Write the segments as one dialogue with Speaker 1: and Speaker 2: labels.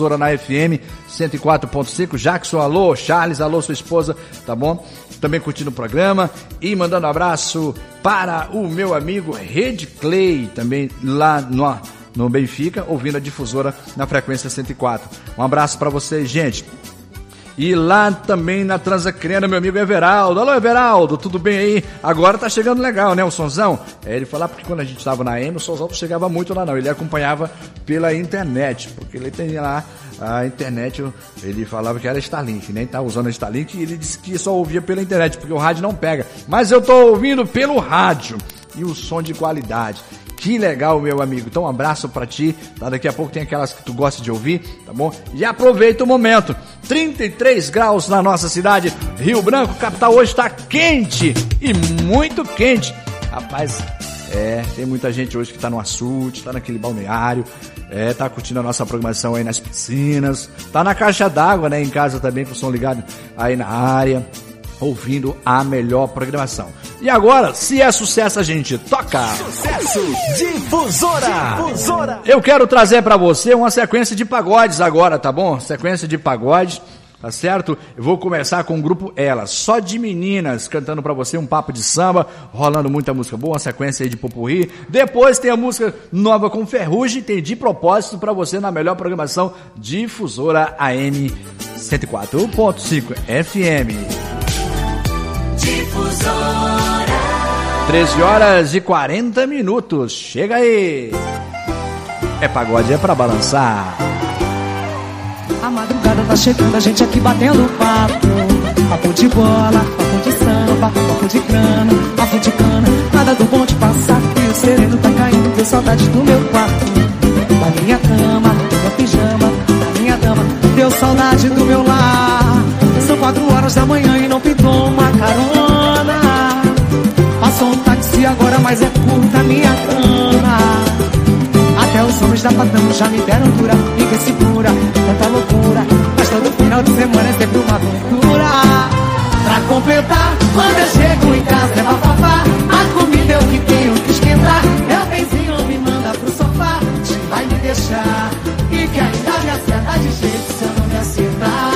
Speaker 1: Na FM 104.5, Jackson, alô, Charles, alô, sua esposa, tá bom? Também curtindo o programa e mandando um abraço para o meu amigo Red Clay, também lá no Benfica, ouvindo a difusora na frequência 104. Um abraço para vocês, gente. E lá também na Transacrena, meu amigo Everaldo. Alô, Everaldo, tudo bem aí? Agora tá chegando legal, né, o sonzão? Ele falou porque quando a gente tava na AM, o sonzão não chegava muito lá não. Ele acompanhava pela internet, porque ele tem lá a internet, ele falava que era Starlink, né? Ele tava usando a Starlink e ele disse que só ouvia pela internet, porque o rádio não pega. Mas eu tô ouvindo pelo rádio e o som de qualidade. Que legal, meu amigo. Então, um abraço pra ti. Tá? Daqui a pouco tem aquelas que tu gosta de ouvir, tá bom? E aproveita o momento. 33 graus na nossa cidade. Rio Branco, capital, hoje tá quente. E muito quente. Rapaz, tem muita gente hoje que tá no açude, tá naquele balneário. Tá curtindo a nossa programação aí nas piscinas. Tá na caixa d'água, né? Em casa também, com o som ligado aí na área. Ouvindo a melhor programação. E agora, se é sucesso, a gente toca!
Speaker 2: Sucesso Difusora!
Speaker 1: Eu quero trazer pra você uma sequência de pagodes agora, tá bom? Sequência de pagodes, tá certo? Eu vou começar com o grupo Elas, só de meninas, cantando pra você um papo de samba, rolando muita música boa, uma sequência aí de popurrí. Depois tem a música nova com Ferrugem, tem De Propósito pra você na melhor programação Difusora AM 104.5 FM.
Speaker 2: Difusora.
Speaker 1: 13 horas e 40 minutos. Chega aí. É pagode, é pra balançar.
Speaker 3: A madrugada tá chegando, a gente aqui batendo papo. Papo de bola, papo de samba, papo de grana, papo de cana. Nada do bom de passar, e o sereno tá caindo. Deu saudade do meu quarto, da minha cama, do meu pijama, da minha dama. Deu saudade do meu lar. São 4 horas da manhã e não pintou uma carona. Passou um táxi agora, mas é curta a minha cama. Até os homens da patrão já me deram dura. Ninguém segura, tanta loucura. Mas todo final de semana é sempre uma aventura. Pra completar, quando eu chego em casa é bafafá. A comida eu que tenho que esquentar. Meu benzinho me manda pro sofá. Vai me deixar e que ainda me acerta de jeito se eu não me acertar.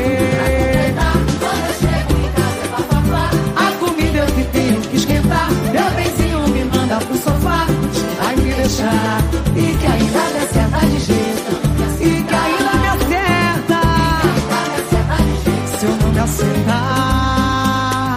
Speaker 3: E que ainda me acerta de jeito. E que ainda me acerta. Se eu não me acertar.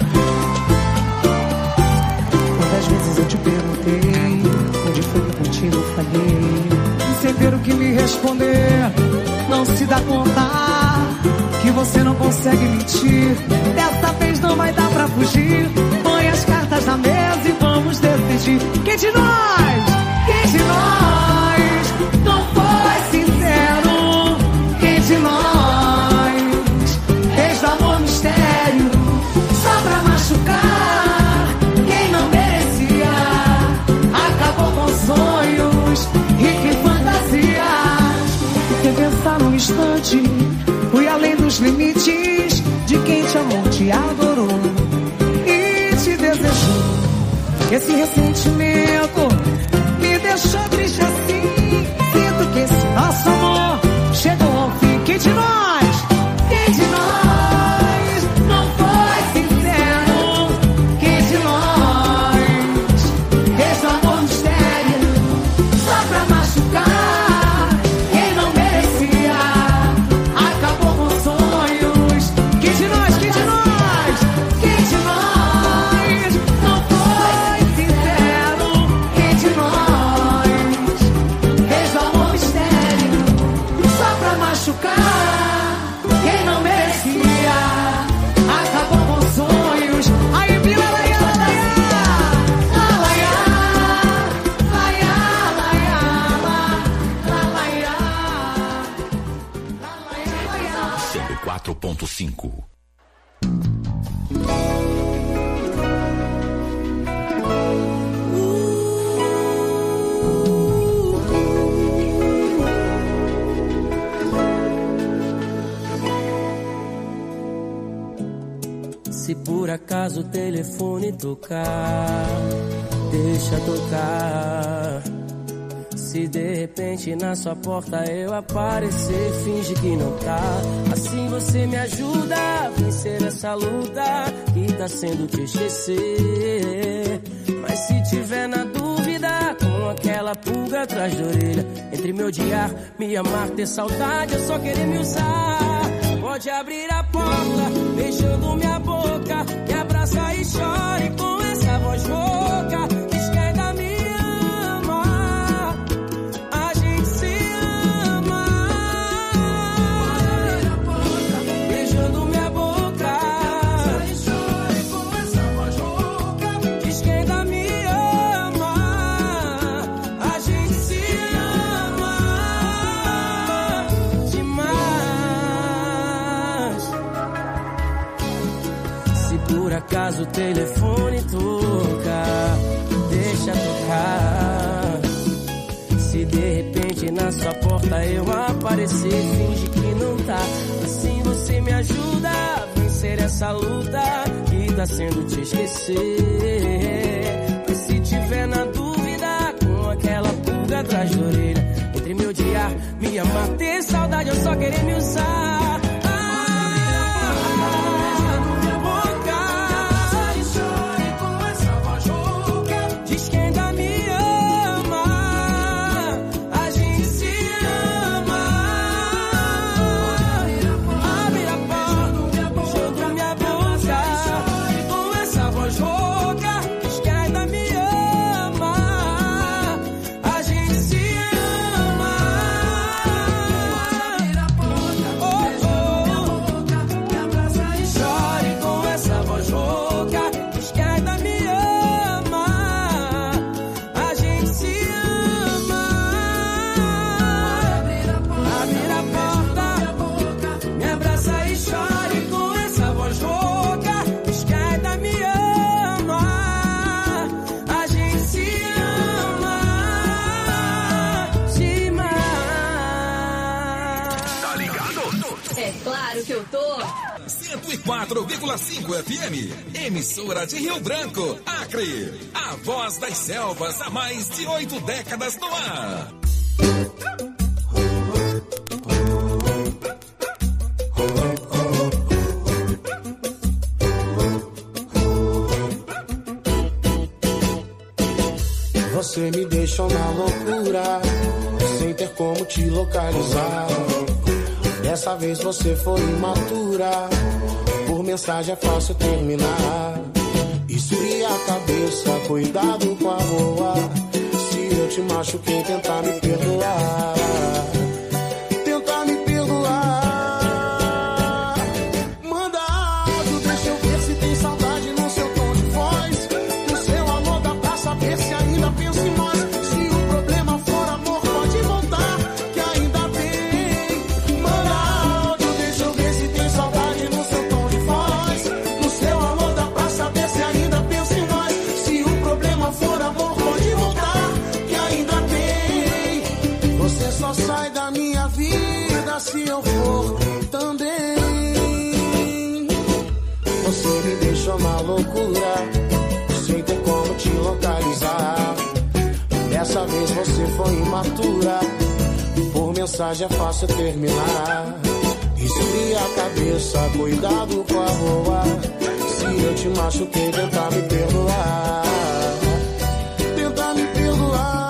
Speaker 3: Quantas vezes eu te perguntei onde foi que contigo eu falhei, e sem ter o que me responder, não se dá conta que você não consegue mentir. Dessa vez não vai dar pra fugir. Põe as cartas na mesa e vamos decidir. Quem de nós? Quem de nós não foi sincero? Quem de nós fez do amor mistério só pra machucar quem não merecia? Acabou com sonhos e que fantasias. Sem pensar num instante, fui além dos limites de quem te amou, te adorou e te desejou. Esse ressentimento me deixou triste assim. Sinto que esse nosso amor chegou ao fim. Quem de nós? Quem de nós não foi sincero? Quem de nós fez do amor mistério só pra machucar quem não merecia? Acabou com sonhos. Quem de nós? Quem de nós? Quem de nós não foi sincero? Quem de nós fez do amor mistério só pra machucar quem não merecia? Acabou com sonhos. Aí, Bila, laia, laia, laia, laia, laia,
Speaker 2: 104.5.
Speaker 4: Se por acaso o telefone tocar, deixa tocar. Se de repente na sua porta eu aparecer, finge que não tá. Assim você me ajuda a vencer essa luta que tá sendo te esquecer. Mas se tiver na dúvida, com aquela pulga atrás da orelha, entre me odiar, me amar, ter saudade, eu só querer me usar, pode abrir a porta, beijando minha boca, me abraça e chore com essa voz rouca. Diz que ainda me ama, a gente se ama. Pode abrir a porta, beijando minha boca, e chore com essa voz rouca. Diz que ainda me ama, a gente se ama demais. Se por acaso o telefone toca, deixa tocar. Se de repente na sua porta eu aparecer, finge que não tá. Assim você me ajuda a vencer essa luta que tá sendo te esquecer. Mas se tiver na dúvida, com aquela pulga atrás da orelha, entre me odiar, me amar, ter saudade, eu só querer me usar. Diz que ainda me ama, a gente se ama. Abre a porta, beijando minha boca, com essa voz rouca. Diz que ainda me ama, a gente se ama. Abre a porta, beijando minha boca, me abraça e chore com essa voz rouca. Diz que ainda me ama, a gente se ama. Abrir a porta, me abraça e chore com essa voz rouca. Diz que ainda me ama, a gente se ama demais.
Speaker 2: Tá ligado?
Speaker 5: É claro que eu tô.
Speaker 6: 104,5 FM, emissora de Rio Branco, Acre. A voz das selvas há mais de 8 décadas no ar.
Speaker 7: Você me deixou na loucura, sem ter como te localizar. Dessa vez você foi imatura, por mensagem é fácil terminar. Esfria a cabeça, cuidado com a boa. Se eu te machuquei, tentar me perdoar. Tentar me perdoar. Manda áudio, deixa eu ver se tem saudade no seu tom de voz. No seu amor dá pra saber se ainda pensa em nós. Se o problema for amor, pode voltar, que ainda tem. Manda áudio, deixa eu ver se tem saudade no seu tom de voz. No seu amor dá pra saber se ainda pensa em nós. Se o problema for amor, pode voltar, que ainda tem. Você só sai da minha vida se eu for também. Você me deixou na loucura, sem ter como te localizar. Dessa vez você foi imatura, por mensagem é fácil terminar. Esfria a cabeça, cuidado com a boa. Se eu te machuquei, tentar me perdoar. Tentar me perdoar.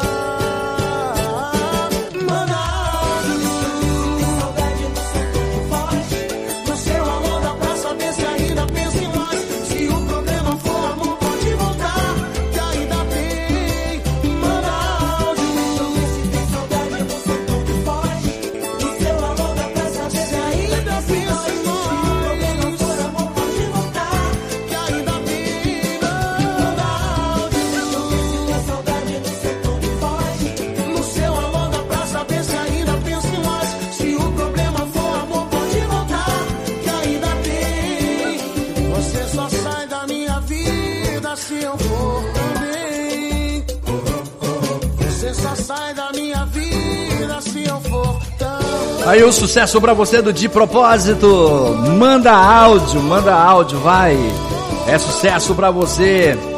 Speaker 7: Manda áudio, saudade no seu tom de voz. No seu amor dá pra saber se ainda pensa em nós. Se o problema for amor, pode voltar, que ainda tem. Manda áudio, se tem saudade no seu tom de voz. No seu amor dá pra saber se ainda pensa em nós. Se o problema for amor, pode voltar, que ainda tem. Manda áudio, se tem saudade no seu tom de voz. No seu amor dá pra saber se ainda pensa em nós. Se o problema for amor, pode voltar, que ainda tem. Você só sai da minha vida se eu for também. Você só sai da minha vida se eu for também.
Speaker 1: Aí o sucesso pra você do De Propósito. Manda áudio, vai. É sucesso pra você.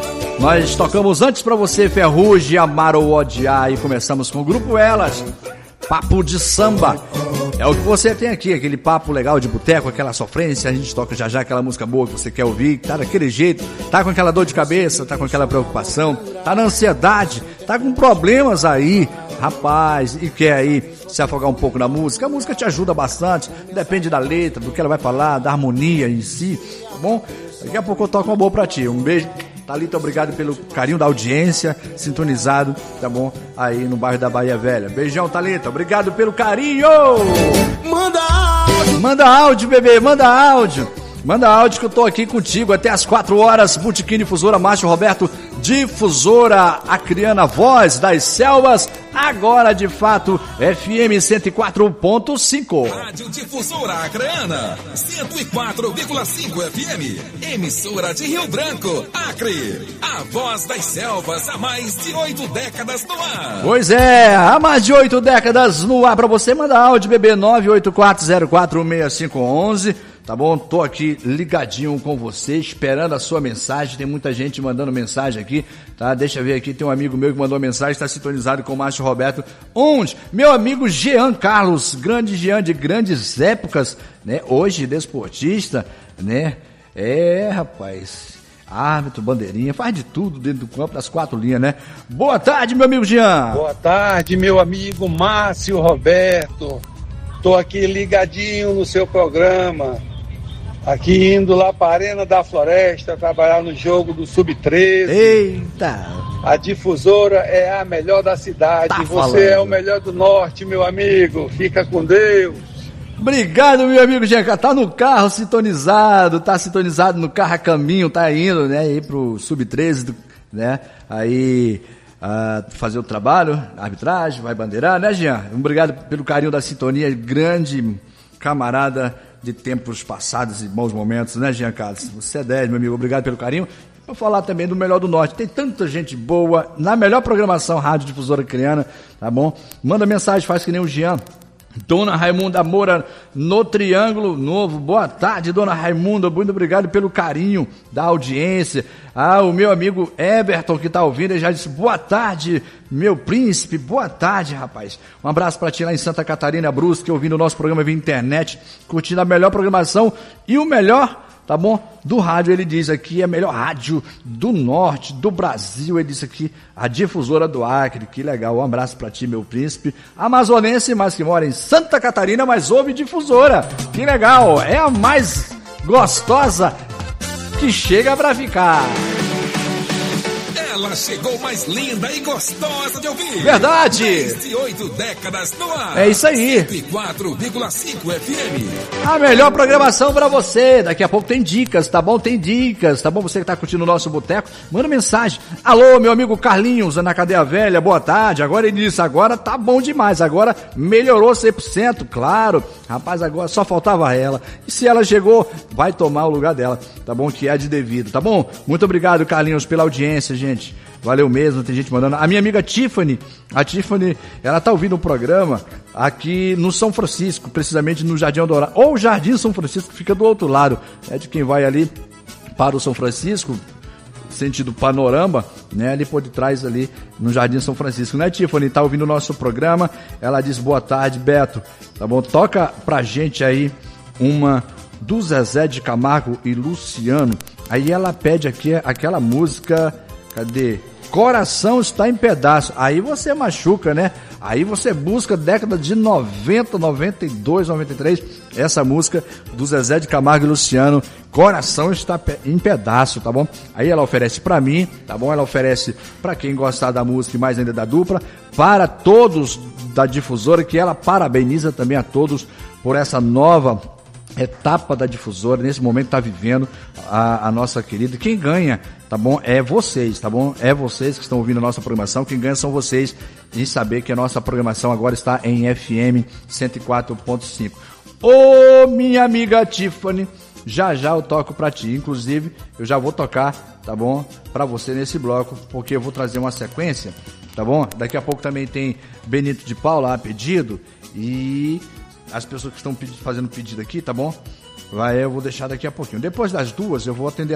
Speaker 1: Nós tocamos antes pra você Ferrugem, Amar ou Odiar, e começamos com o grupo Elas, Papo de Samba. É o que você tem aqui, aquele papo legal de boteco, aquela sofrência. A gente toca já aquela música boa que você quer ouvir, tá daquele jeito, tá com aquela dor de cabeça, tá com aquela preocupação, tá na ansiedade, tá com problemas aí, rapaz, e quer aí se afogar um pouco na música. A música te ajuda bastante, depende da letra, do que ela vai falar, da harmonia em si, tá bom? Daqui a pouco eu toco uma boa pra ti. Um beijo, Thalita, obrigado pelo carinho da audiência, sintonizado, tá bom? Aí no bairro da Bahia Velha. Beijão, Thalita, obrigado pelo carinho!
Speaker 7: Manda áudio!
Speaker 1: Manda áudio, bebê, manda áudio! Manda áudio que eu tô aqui contigo até as 4 horas. Botequim Difusora, Márcio Roberto, Difusora, a criana voz das selvas, agora de fato, FM 104.5.
Speaker 6: Rádio Difusora Acreana, 104,5 FM. Emissora de Rio Branco, Acre. A voz das selvas há mais de 8 décadas no ar.
Speaker 1: Pois é, há mais de 8 décadas no ar. Pra você, manda áudio, bebê, 984046511. Tá bom? Tô aqui ligadinho com você, esperando a sua mensagem. Tem muita gente mandando mensagem aqui, tá? Deixa eu ver aqui, tem um amigo meu que mandou mensagem, tá sintonizado com o Márcio Roberto. Onde? Meu amigo Jean Carlos, grande Jean de grandes épocas, né? Hoje desportista, né? É, rapaz, árbitro, bandeirinha, faz de tudo dentro do campo, das 4 linhas, né? Boa tarde, meu amigo Jean.
Speaker 8: Boa tarde, meu amigo Márcio Roberto. Tô aqui ligadinho no seu programa. Aqui indo lá para a Arena da Floresta, trabalhar no jogo do Sub-13.
Speaker 1: Eita!
Speaker 8: A Difusora é a melhor da cidade.
Speaker 1: Tá
Speaker 8: Você
Speaker 1: falando.
Speaker 8: é o melhor do norte, meu amigo. Fica com Deus.
Speaker 1: Obrigado, meu amigo Jeca. Tá no carro sintonizado, tá sintonizado no carro a caminho, tá indo, né, aí pro Sub-13, né, aí fazer o trabalho, a arbitragem, vai bandeirar, né, Jean? Obrigado pelo carinho da sintonia, grande camarada de tempos passados e bons momentos, né, Jean Carlos? Você é 10, meu amigo, obrigado pelo carinho. Vou falar também do Melhor do Norte, tem tanta gente boa na melhor programação Rádio Difusora Acreana, tá bom? Manda mensagem, faz que nem o Jean. Dona Raimunda Moura, no Triângulo Novo. Boa tarde, Dona Raimunda. Muito obrigado pelo carinho da audiência. O meu amigo Everton, que tá ouvindo, ele já disse boa tarde, meu príncipe. Boa tarde, rapaz. Um abraço pra ti lá em Santa Catarina, Brusque, ouvindo o nosso programa via internet, curtindo a melhor programação e o melhor, tá bom, do rádio. Ele diz aqui, a melhor rádio do norte, do Brasil. Ele disse aqui, a Difusora do Acre. Que legal, um abraço pra ti, meu príncipe amazonense, mas que mora em Santa Catarina, mas ouve Difusora. Que legal, é a mais gostosa que chega pra ficar.
Speaker 6: Ela chegou mais linda e gostosa de ouvir.
Speaker 1: Verdade.
Speaker 6: Mais de 8 décadas no ar.
Speaker 1: É isso aí.
Speaker 6: 104,5 FM.
Speaker 1: A melhor programação pra você. Daqui a pouco tem dicas, tá bom? Tem dicas, tá bom? Você que tá curtindo o nosso boteco, manda mensagem. Alô, meu amigo Carlinhos, na Cadeia Velha, boa tarde. Agora ele disse, agora tá bom demais. Agora melhorou 100%, claro. Rapaz, agora só faltava ela. E se ela chegou, vai tomar o lugar dela, tá bom? Que é de devido, tá bom? Muito obrigado, Carlinhos, pela audiência, gente. Valeu mesmo, tem gente mandando. A minha amiga Tiffany, ela tá ouvindo o programa aqui no São Francisco, precisamente no Jardim Eldorado, ou Jardim São Francisco, que fica do outro lado, é de quem vai ali para o São Francisco, sentido panorama, né, ali por detrás ali no Jardim São Francisco, né, Tiffany? Tá ouvindo o nosso programa, ela diz boa tarde, Beto, tá bom? Toca pra gente aí uma do Zezé de Camargo e Luciano. Aí ela pede aqui aquela música, cadê? Coração está em pedaço. Aí você machuca, né? Aí você busca década de 90, 92, 93, essa música do Zezé de Camargo e Luciano, Coração está em pedaço, tá bom? Aí ela oferece pra mim, tá bom? Ela oferece pra quem gostar da música e mais ainda da dupla, para todos da Difusora, que ela parabeniza também a todos por essa nova etapa da Difusora, nesse momento tá vivendo a nossa querida. Quem ganha, tá bom? É vocês, tá bom? É vocês que estão ouvindo a nossa programação. Quem ganha são vocês em saber que a nossa programação agora está em FM 104.5. Ô, minha amiga Tiffany, já eu toco pra ti. Inclusive, eu já vou tocar, tá bom? Pra você nesse bloco, porque eu vou trazer uma sequência, tá bom? Daqui a pouco também tem Benito de Paula a pedido e as pessoas que estão fazendo pedido aqui, tá bom? Eu vou deixar daqui a pouquinho. Depois das 2 eu vou atender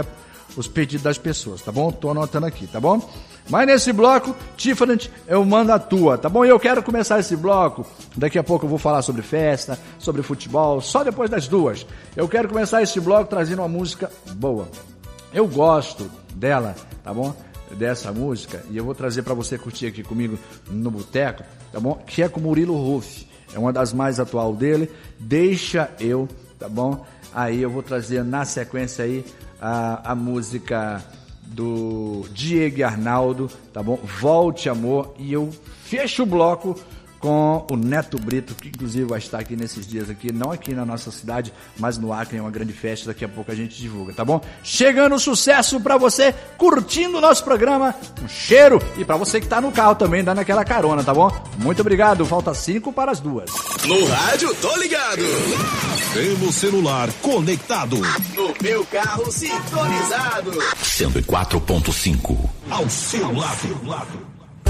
Speaker 1: os pedidos das pessoas, tá bom? Tô anotando aqui, tá bom? Mas nesse bloco, Tiffany, eu mando a tua, tá bom? E eu quero começar esse bloco, daqui a pouco eu vou falar sobre festa, sobre futebol, só depois das 2. Eu quero começar esse bloco trazendo uma música boa. Eu gosto dela, tá bom? Dessa música, e eu vou trazer pra você curtir aqui comigo no boteco, tá bom? Que é com Murilo Ruff, é uma das mais atual dele, Deixa Eu, tá bom? Aí eu vou trazer na sequência aí a música do Diego e Arnaldo, tá bom? Volte Amor, e eu fecho o bloco com o Neto Brito, que inclusive vai estar aqui nesses dias aqui, não aqui na nossa cidade, mas no Acre, é uma grande festa, daqui a pouco a gente divulga, tá bom? Chegando sucesso pra você, curtindo o nosso programa, um cheiro, e pra você que tá no carro também, dando aquela carona, tá bom? Muito obrigado, falta 5 para as 2.
Speaker 6: No rádio, tô ligado.
Speaker 9: Pelo celular, conectado.
Speaker 6: No meu carro, sintonizado.
Speaker 2: 104.5.
Speaker 9: Ao seu lado.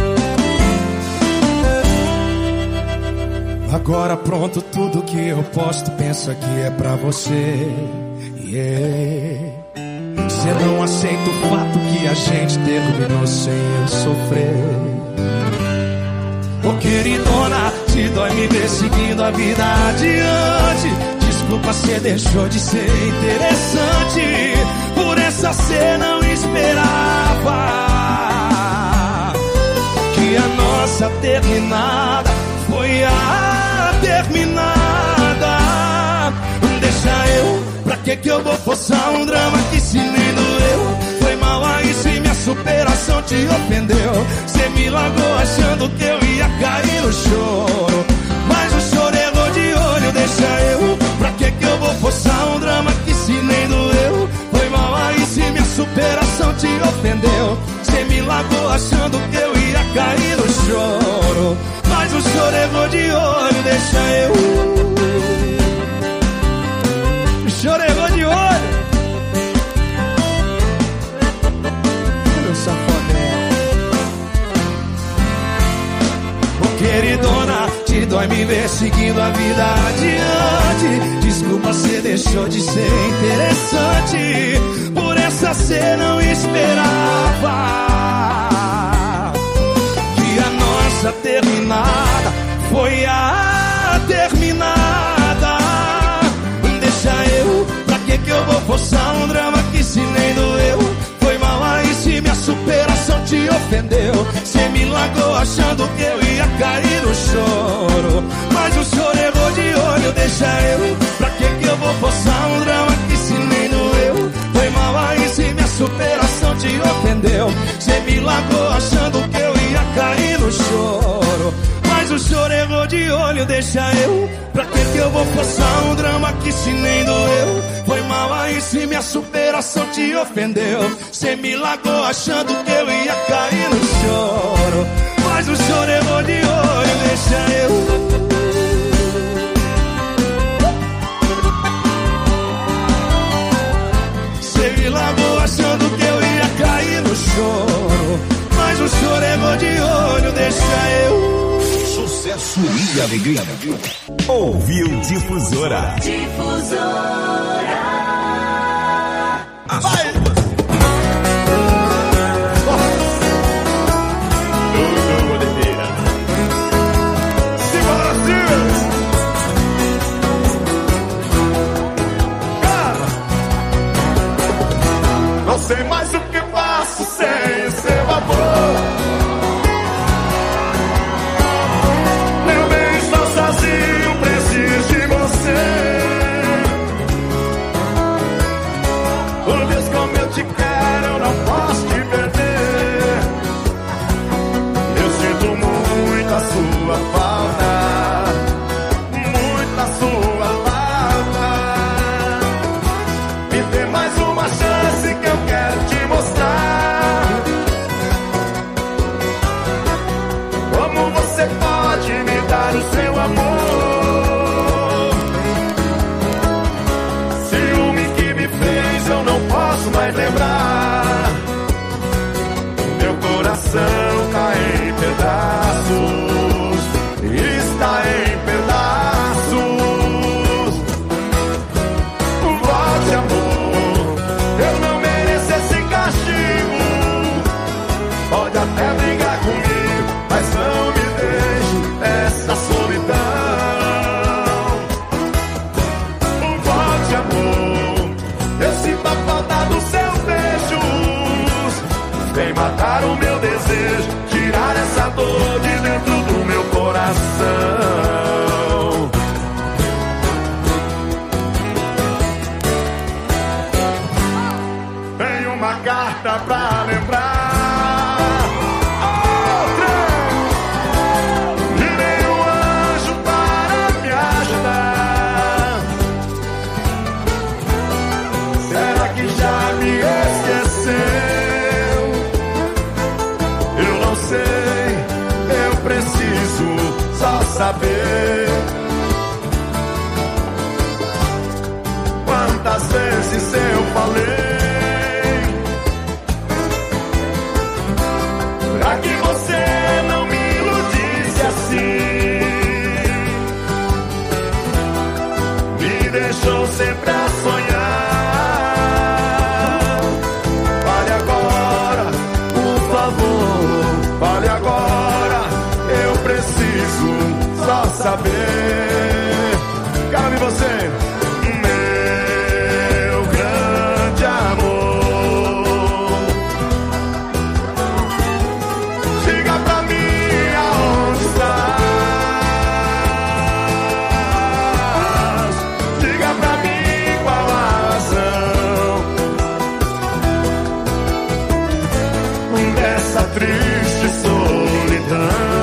Speaker 3: Agora pronto, tudo que eu posto, pensa que é pra você. Cê não aceita o fato que a gente terminou sem eu sofrer. Ô queridona, te dói me ver seguindo a vida adiante. Desculpa, cê deixou de ser interessante. Por essa cê não esperava que a nossa terminada foi a terminada. Deixa eu, pra que eu vou forçar um drama que se nem doeu? Foi mal aí se minha superação te ofendeu. Cê me largou achando que eu ia cair no choro, mas o choro errou de olho. Deixa eu, pra que eu vou forçar um drama que se nem doeu? Foi mal aí se minha superação te ofendeu. Cê me largou achando que eu ia cair no choro, mas o choro errou de olho. Deixa eu, o choro errou de olho. Meu safadão. Ô queridona, te dói me ver seguindo a vida adiante. Desculpa, cê deixou de ser interessante. Por essa cê não esperava que a nossa terminada foi a terminada. Deixa eu, pra que eu vou forçar um drama que se nem doeu? Foi mal aí se minha superação te ofendeu. Cê me largou achando que eu ia cair no choro, mas o choro errou de olho. Deixa eu, pra que eu vou forçar um drama que se nem doeu? Foi mal aí se minha superação te ofendeu. Cê me largou achando que eu ia cair no choro, mas o choro errou de olho. Deixa eu, pra que eu vou forçar um drama que se nem doeu? Foi mal aí se minha superação te ofendeu. Cê me largou achando que eu ia cair no choro, mas o choro errou de olho. Deixa eu, cê me largou achando que eu ia cair no choro, mas o choro errou de olho. Deixa eu.
Speaker 9: Sucesso e alegria. Ouviu Difusora.
Speaker 6: Vai!
Speaker 7: Não sei mais o que faço sem seu amor. Meu bem, estou sozinho, preciso de você. Oh Deus, como eu te quero, eu não posso te perder. Eu sinto muito a sua falta, muita sua falta. Me dê mais uma chance que eu quero te mostrar.
Speaker 10: matar o meu desejo, tirar essa dor de dentro do meu coração. Tem uma carta pra lembrar. Saber quantas vezes eu falei pra que você não me iludisse assim, me deixou sempre a sonhar. Fale agora, por favor, fale agora, eu preciso só saber. Cabe você, meu grande amor. Diga pra mim aonde estás. Diga pra mim qual a razão dessa triste solidão.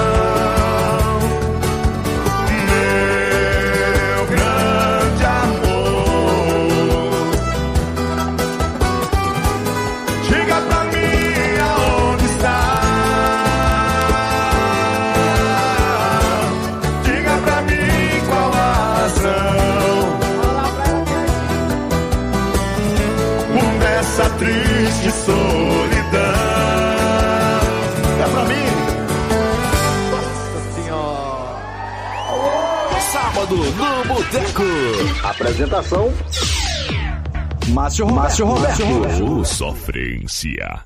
Speaker 10: Triste solidão. É pra mim.
Speaker 9: Nossa Senhora. Sábado no Boteco. Apresentação:
Speaker 1: Márcio Roberto.
Speaker 2: Sofrência.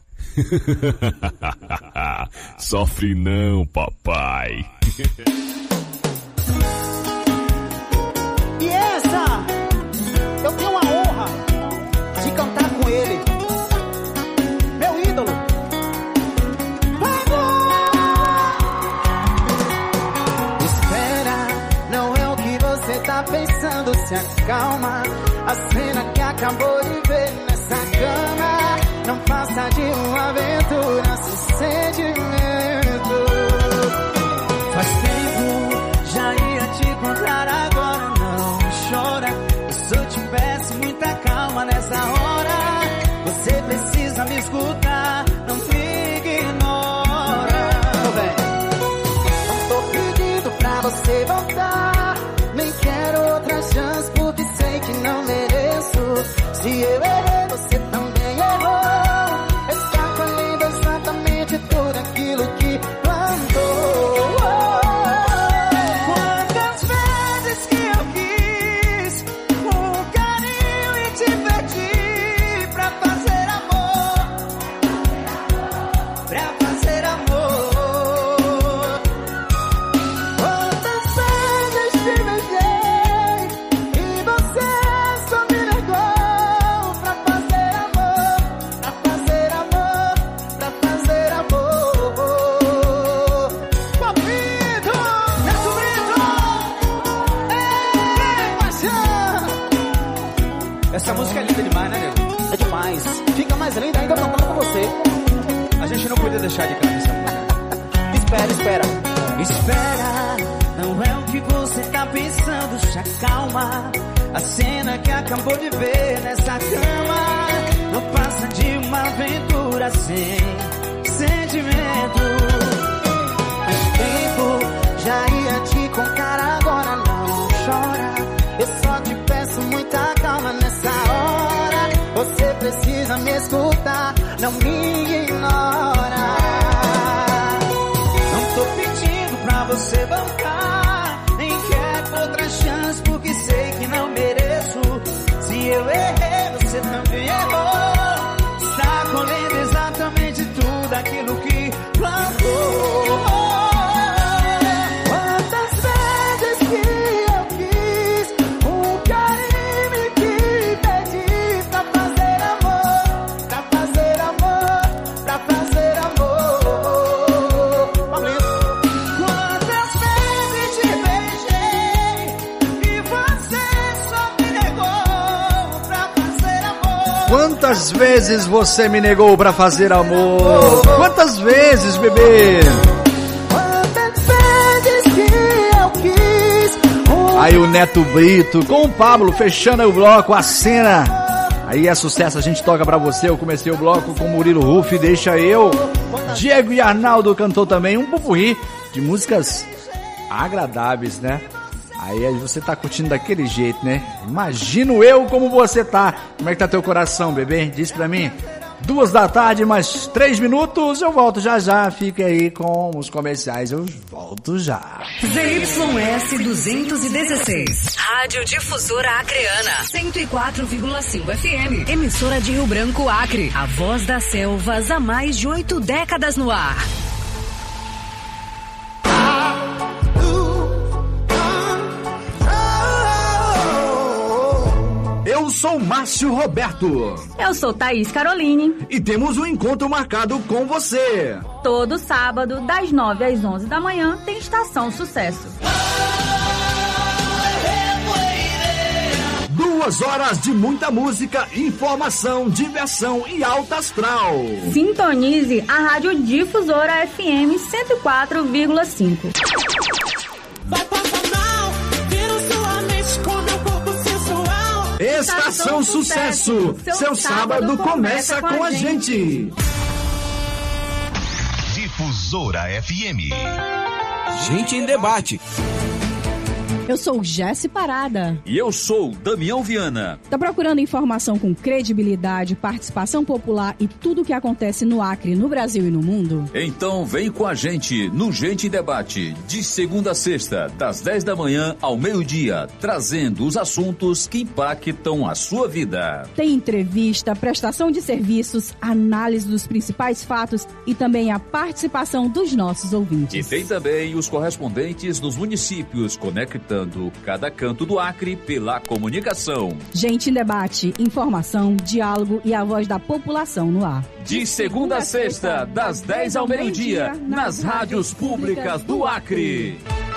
Speaker 2: Sofre não, papai.
Speaker 11: E essa, eu tenho a honra de cantar com ele, meu ídolo. Espera, não é o que você tá pensando, se acalma. A cena que acabou de ver nessa cama não passa de uma aventura sem sentimento. Faz tempo, já ia te encontrar, agora não chora. Eu só te peço muita calma nessa hora. Você precisa me escutar, não me ignora. Não tô pedindo pra você voltar, nem quero outra chance porque sei que não mereço. Se eu errei, você também errou. Está colhendo exatamente tudo aquilo que plantou. Quantas vezes que eu quis um carinho e te perdi pra fazer amor, pra fazer amor. Quantas vezes te beijei e você só me negou pra fazer amor, pra fazer amor, pra fazer amor. Papito, Neto Brito, paixão. Essa música é linda demais, né, nego? É demais. Fica mais linda ainda cantando com você. A gente não podia deixar de cantar essa música. Espera. Espera, não é o que você tá pensando, se acalma. A cena que acabou de ver nessa cama não passa de uma aventura sem sentimento. Faz tempo, já ia te contar, agora não chora. Eu só te peço muita calma nessa hora. Você precisa me escutar, não me ignora. Não tô pedindo pra você voltar, nem quero outra chance porque sei que não mereço. Se eu errei, você também errou. Está colhendo exatamente tudo aquilo que plantou.
Speaker 1: Quantas vezes você me negou pra fazer amor? Quantas vezes, bebê?
Speaker 11: Quantas vezes que eu quis.
Speaker 1: Aí o Neto Brito com o Pablo fechando o bloco, a cena. Aí é sucesso, a gente toca pra você. Eu comecei o bloco com Murilo Ruff, Deixa Eu. Diego e Arnaldo cantou também um pupurri de músicas agradáveis, né? Aí você tá curtindo daquele jeito, né? Imagino eu como você tá. Como é que tá teu coração, bebê? Diz pra mim. 2 da tarde, mais 3 minutos, eu volto já. Fique aí com os comerciais, eu volto já.
Speaker 12: ZYS 216, Rádio Difusora Acreana, 104,5 FM, emissora de Rio Branco, Acre, a voz das selvas há mais de 8 décadas no ar.
Speaker 1: Eu sou Márcio Roberto.
Speaker 13: Eu sou Thaís Caroline.
Speaker 1: E temos um encontro marcado com você.
Speaker 13: Todo sábado, das 9 às 11 da manhã, tem Estação Sucesso.
Speaker 1: 2 horas de muita música, informação, diversão e alta astral.
Speaker 13: Sintonize a Rádio Difusora FM 104,5.
Speaker 7: Vai passar mal, vira sua mente com meu corpo sensual.
Speaker 1: Estação Sucesso, seu sábado começa com a gente.
Speaker 14: Difusora FM.
Speaker 15: Gente em Debate.
Speaker 16: Eu sou Jesse Parada.
Speaker 15: E eu sou Damião Viana.
Speaker 16: Tá procurando informação com credibilidade, participação popular e tudo o que acontece no Acre, no Brasil e no mundo?
Speaker 15: Então vem com a gente no Gente em Debate, de segunda a sexta, das 10 da manhã ao meio-dia, trazendo os assuntos que impactam a sua vida.
Speaker 16: Tem entrevista, prestação de serviços, análise dos principais fatos e também a participação dos nossos ouvintes.
Speaker 15: E tem também os correspondentes nos municípios, conectando cada canto do Acre pela comunicação.
Speaker 16: Gente em Debate, informação, diálogo e a voz da população no ar.
Speaker 15: De segunda a sexta, das 10 ao meio-dia, nas rádios públicas do Acre.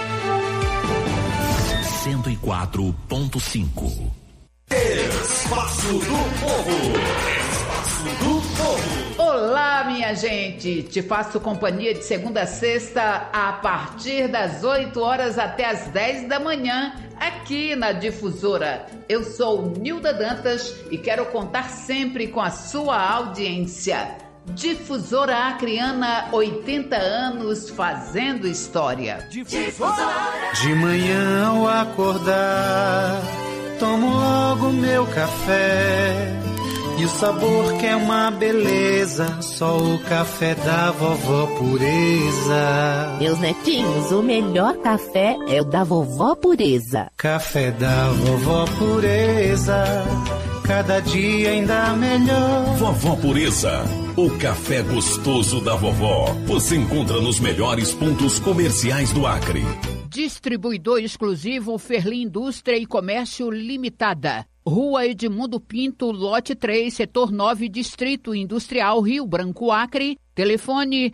Speaker 14: 104.5.
Speaker 10: Espaço do Povo. Espaço do Povo.
Speaker 17: Olá, minha gente! Te faço companhia de segunda a sexta a partir das 8 horas até as 10 da manhã aqui na Difusora. Eu sou Nilda Dantas e quero contar sempre com a sua audiência. Difusora Acreana, 80 anos fazendo história.
Speaker 7: Difusora.
Speaker 11: De manhã ao acordar, tomo logo meu café. E o sabor que é uma beleza, só o café da vovó Pureza.
Speaker 18: Meus netinhos, o melhor café é o da vovó Pureza.
Speaker 11: Café da vovó Pureza, cada dia ainda melhor.
Speaker 2: Vovó Pureza, o café gostoso da vovó. Você encontra nos melhores pontos comerciais do Acre.
Speaker 17: Distribuidor exclusivo Ferli Indústria e Comércio Limitada. Rua Edmundo Pinto, lote 3, setor 9, Distrito Industrial, Rio Branco, Acre. Telefone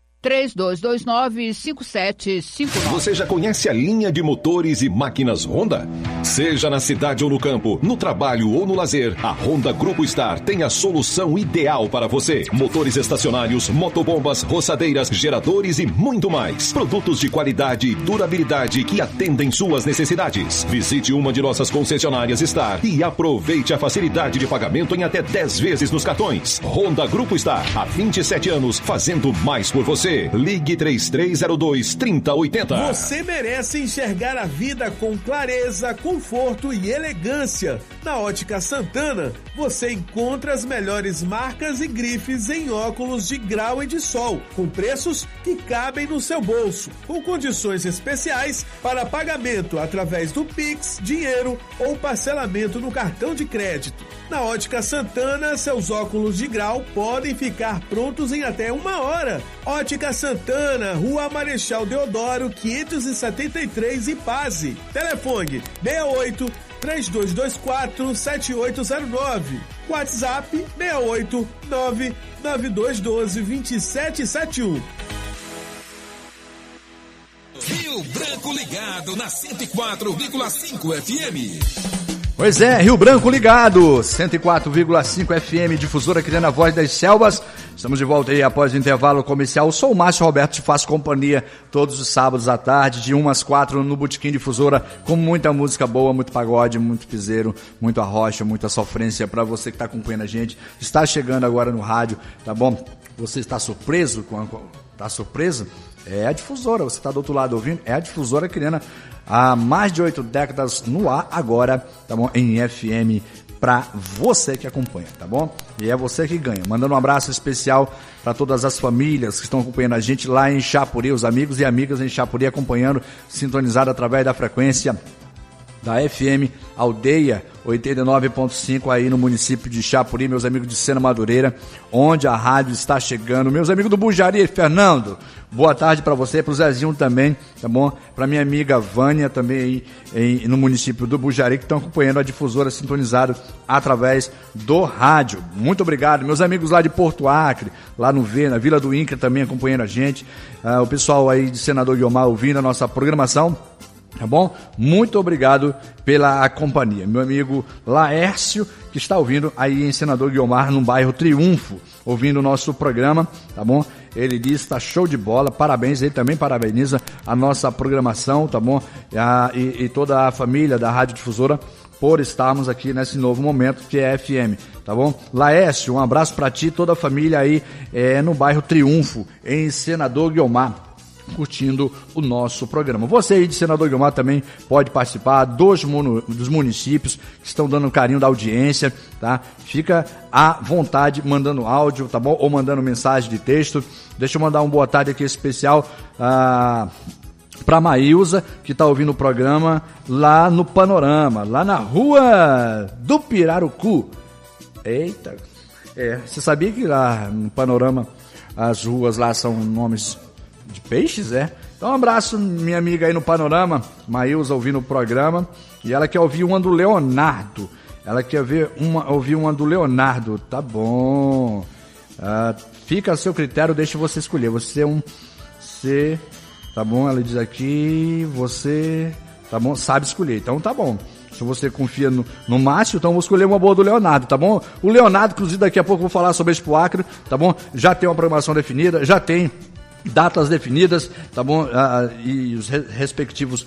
Speaker 17: 3229-5759.
Speaker 19: Você já conhece a linha de motores e máquinas Honda? Seja na cidade ou no campo, no trabalho ou no lazer, a Honda Grupo Star tem a solução ideal para você. Motores estacionários, motobombas, roçadeiras, geradores e muito mais. Produtos de qualidade e durabilidade que atendem suas necessidades. Visite uma de nossas concessionárias Star e aproveite a facilidade de pagamento em até 10 vezes nos cartões. Honda Grupo Star, há 27 anos, fazendo mais por você. Ligue 3302-3080.
Speaker 20: Você merece enxergar a vida com clareza, conforto e elegância. Na Ótica Santana, você encontra as melhores marcas e grifes em óculos de grau e de sol, com preços que cabem no seu bolso, com condições especiais para pagamento através do Pix, dinheiro ou parcelamento no cartão de crédito. Na Ótica Santana, seus óculos de grau podem ficar prontos em até 1 hora. Ótica Santana, Rua Marechal Deodoro, 573, Ipase. Telefone 68-3224-7809. WhatsApp 689-9212-2771.
Speaker 6: Rio Branco ligado na 104,5 FM.
Speaker 1: Pois é, Rio Branco ligado, 104,5 FM, difusora criando a voz das selvas. Estamos de volta aí após o intervalo comercial. Sou o Márcio Roberto, te faço companhia todos os sábados à tarde, de 1 às 4 no Botequim Difusora, com muita música boa, muito pagode, muito piseiro, muito arrocha, muita sofrência para você que está acompanhando a gente. Está chegando agora no rádio, tá bom? Você está surpreso? Tá surpreso? É a difusora, você está do outro lado ouvindo? É a difusora criando há mais de 8 décadas no ar, agora, tá bom? Em FM, pra você que acompanha, tá bom? E é você que ganha. Mandando um abraço especial para todas as famílias que estão acompanhando a gente lá em Chapuri, os amigos e amigas em Chapuri acompanhando, sintonizado através da frequência da FM Aldeia 89.5 aí no município de Chapuri, meus amigos de Sena Madureira, onde a rádio está chegando. Meus amigos do Bujari, Fernando, boa tarde para você, pro Zezinho também, tá bom? Pra minha amiga Vânia também aí no município do Bujari, que estão acompanhando a difusora sintonizada através do rádio. Muito obrigado. Meus amigos lá de Porto Acre, lá no V, na Vila do Inca também acompanhando a gente. O pessoal aí de Senador Guiomar ouvindo a nossa programação. Tá bom? Muito obrigado pela companhia. Meu amigo Laércio, que está ouvindo aí em Senador Guiomar, no bairro Triunfo, ouvindo o nosso programa, tá bom? Ele diz, tá show de bola, parabéns, ele também parabeniza a nossa programação, tá bom? E toda a família da Rádio Difusora por estarmos aqui nesse novo momento que é FM, tá bom? Laércio, um abraço pra ti, toda a família aí no bairro Triunfo, em Senador Guiomar, curtindo o nosso programa. Você aí de Senador Guiomar também pode participar dos municípios que estão dando carinho da audiência, tá? Fica à vontade mandando áudio, tá bom? Ou mandando mensagem de texto. Deixa eu mandar uma boa tarde aqui especial para Maílza, que está ouvindo o programa lá no Panorama, lá na Rua do Pirarucu. Eita, você sabia que lá no Panorama as ruas lá são nomes de peixes, Então um abraço, minha amiga aí no Panorama, Maílza, ouvindo o programa, e ela quer ouvir uma do Leonardo. Ela quer ouvir uma do Leonardo, tá bom. Fica a seu critério, deixa você escolher. Você, tá bom? Ela diz aqui, você, tá bom? Sabe escolher, então tá bom. Se você confia no Márcio, então vou escolher uma boa do Leonardo, tá bom? O Leonardo, inclusive, daqui a pouco eu vou falar sobre Expo Acre, tá bom? Já tem uma programação definida, já tem datas definidas, tá bom? E os respectivos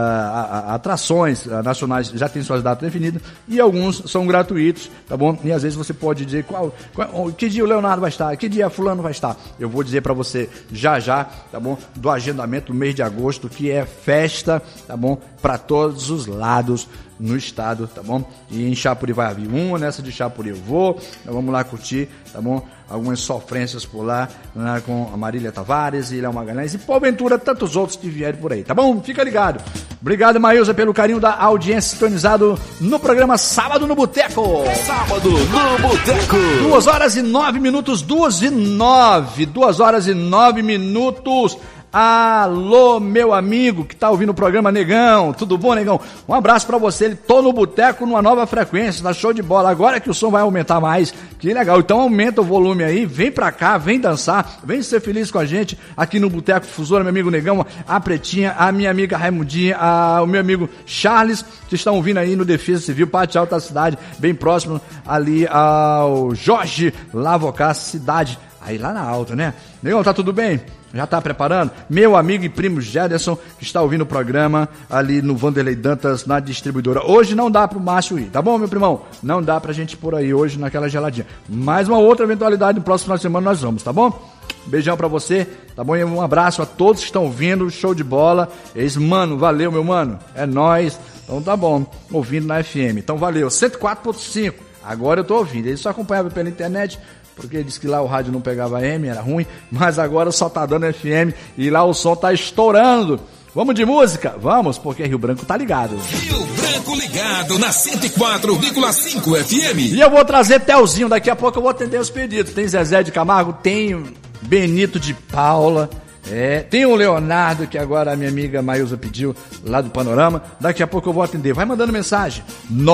Speaker 1: atrações nacionais já têm suas datas definidas e alguns são gratuitos, tá bom? E às vezes você pode dizer que dia o Leonardo vai estar, que dia fulano vai estar. Eu vou dizer para você já, tá bom? Do agendamento do mês de agosto, que é festa, tá bom? Para todos os lados no estado, tá bom? E em Chapuri vai haver nessa de Chapuri eu vou, então vamos lá curtir, tá bom? Algumas sofrências por lá, né, com a Marília Tavares e Léo Magalhães e porventura tantos outros que vierem por aí, tá bom? Fica ligado. Obrigado, Maílza, pelo carinho da audiência, sintonizado no programa Sábado no Boteco.
Speaker 2: Sábado no Boteco.
Speaker 1: 2 horas e 9 minutos, 2 horas e 9 minutos. Alô, meu amigo que tá ouvindo o programa, Negão, tudo bom, Negão? Um abraço pra você, tô no boteco numa nova frequência, tá show de bola, agora que o som vai aumentar mais, que legal, então aumenta o volume aí, vem pra cá, vem dançar, vem ser feliz com a gente aqui no Boteco Difusora, meu amigo Negão, a Pretinha, a minha amiga Raimundinha, o meu amigo Charles, que estão ouvindo aí no Defesa Civil, Pátio Alta Cidade, bem próximo ali ao Jorge Lavocá, cidade, aí lá na alta, né? Negão, tá tudo bem? Já tá preparando? Meu amigo e primo Jederson, que está ouvindo o programa ali no Vanderlei Dantas, na distribuidora. Hoje não dá pro Márcio ir, tá bom, meu primão? Não dá pra gente ir por aí hoje naquela geladinha. Mais uma outra eventualidade, no próximo final de semana nós vamos, tá bom? Beijão pra você, tá bom? E um abraço a todos que estão ouvindo, show de bola. Mano, valeu, meu mano. É nóis. Então tá bom, ouvindo na FM. Então valeu, 104.5. Agora eu tô ouvindo. Ele só acompanhava pela internet, porque ele disse que lá o rádio não pegava AM, era ruim, mas agora só tá dando FM e lá o som tá estourando. Vamos de música? Vamos, porque Rio Branco tá ligado.
Speaker 6: Rio Branco ligado na 104,5 FM.
Speaker 1: E eu vou trazer Telzinho, daqui a pouco eu vou atender os pedidos. Tem Zezé de Camargo, tem Benito de Paula, tem o Leonardo, que agora a minha amiga Maílza pediu lá do Panorama. Daqui a pouco eu vou atender. Vai mandando mensagem.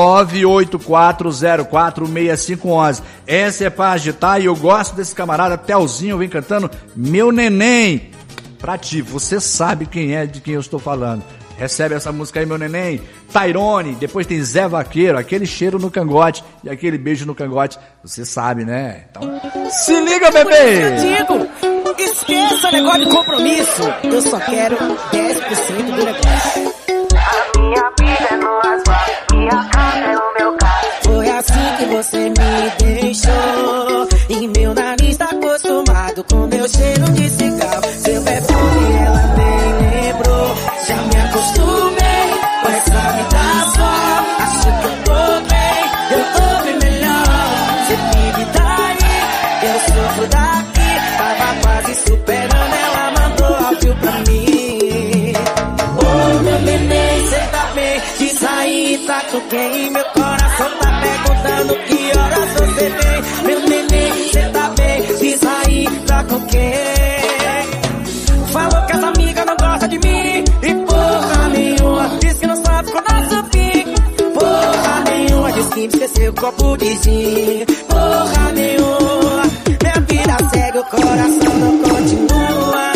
Speaker 1: 984046511. Essa é pra agitar e eu gosto desse camarada Telzinho, vem cantando Meu Neném. Pra ti, você sabe quem é, de quem eu estou falando. Recebe essa música aí, meu neném. Tairone, depois tem Zé Vaqueiro, aquele cheiro no cangote e aquele beijo no cangote. Você sabe, né? Então, se liga, bebê!
Speaker 7: Eu digo, esqueça o negócio de compromisso. Eu só quero 10% do negócio. A minha vida é no asfalto, minha casa é o meu carro. Foi assim que você me deixou. E meu nariz tá acostumado com meu cheiro de cigarro. Seu perfume ela nem lembrou. Já me acostumei com essa vida só. Acho que eu tô bem, eu tô bem melhor. Você vive daí, eu sofro daqui. Tava quase superando, ela mandou áudio pra mim. Ô meu neném, cê tá bem? Diz aí, tá com quem? Meu coração tá perguntando que horas você vem. Meu neném, cê tá bem? Diz aí, tá com quem? Falou que essa amiga não gosta de mim. E porra nenhuma, diz que não sabe com o nosso fim. Porra nenhuma, diz que me esqueceu o copo de gin. Porra nenhuma, minha vida segue, o coração não continua.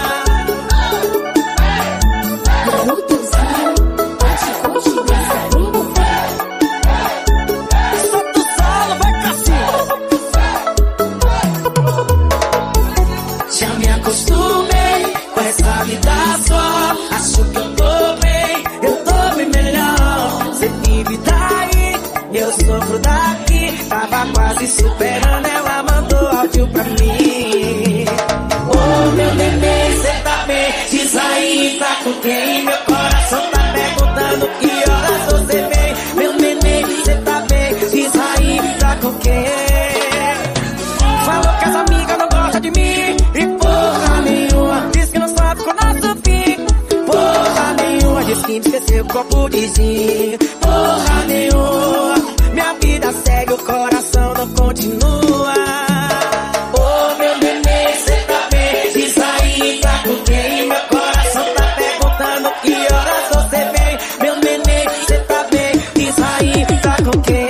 Speaker 7: Solta o solo, vai Cassinho. Já me acostumei com essa vida só. Acho que eu tô bem melhor. Você vive daí, eu sofro daqui. Tava quase superando, ela mandou áudio pra mim. Ô meu neném, cê tá bem? Diz aí, tá com quem? Meu coração tá perguntando que horas você vem. Meu neném, cê tá bem? Diz aí, tá com quem? Falou que essa amiga não gosta de mim. E porra nenhuma, diz que não sabe com o nosso fim. Porra nenhuma, diz que me esqueceu o copo de gin. Porra nenhuma, minha vida segue, o coração não continua. Ô meu neném, cê tá bem? Diz aí, tá com quem? Meu coração tá perguntando que horas você vem. Meu neném, cê tá bem? Diz aí, tá com quem?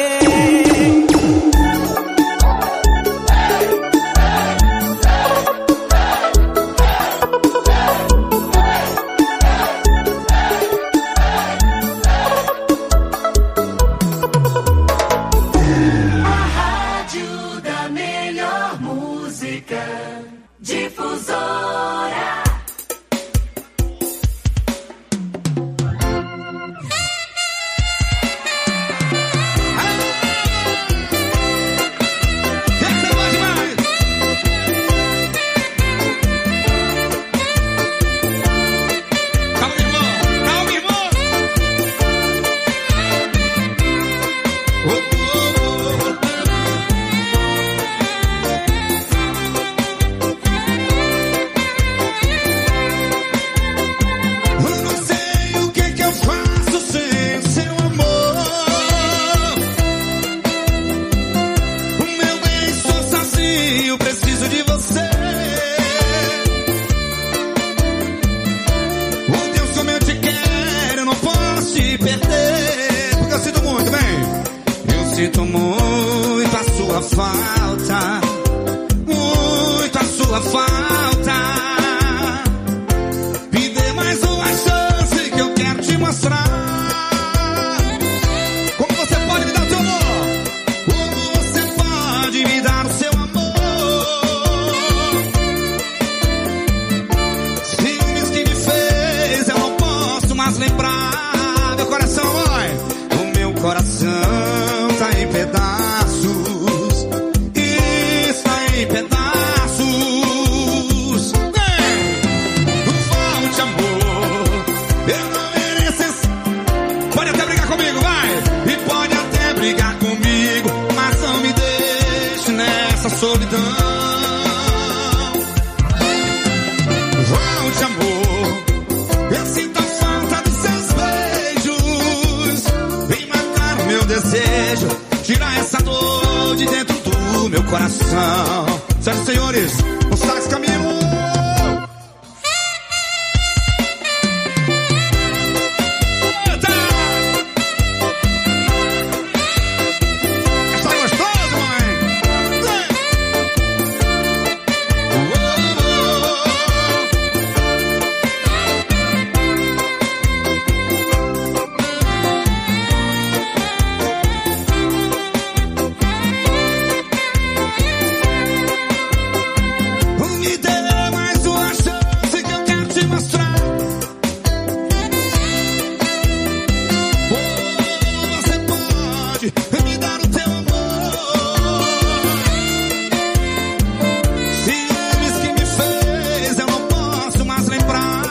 Speaker 21: Difusora.
Speaker 22: Sinto muito a sua falta, muito a sua falta. Me dê mais uma chance que eu quero te mostrar como você pode me dar o seu amor, como você pode me dar o seu amor. Ciúmes que me fez, eu não posso mais lembrar. Meu coração, mãe, o meu coração tá em pedaços, está em pedaços. Volte, amor, eu não mereço esse... Pode até brigar comigo, vai! E pode até brigar comigo, mas não me deixe nessa solidão. Volte, amor, eu sinto a falta dos seus beijos. Vem matar o meu desejo, tirar essa dor de dentro do meu coração. Senhoras e senhores, o Sax Camilo. Está gostoso, mãe? pode me dar o teu amor. Ciúmes que me fez, eu não posso mais lembrar.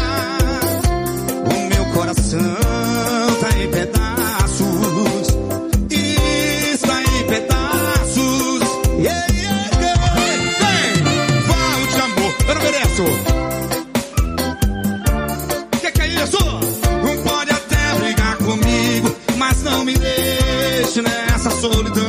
Speaker 22: O meu coração tá em pedaços, está em pedaços. Yeah, yeah, yeah. Vem, volte amor, eu não mereço. Que é isso? Pode até brigar comigo, mas não me deixe nessa solidão.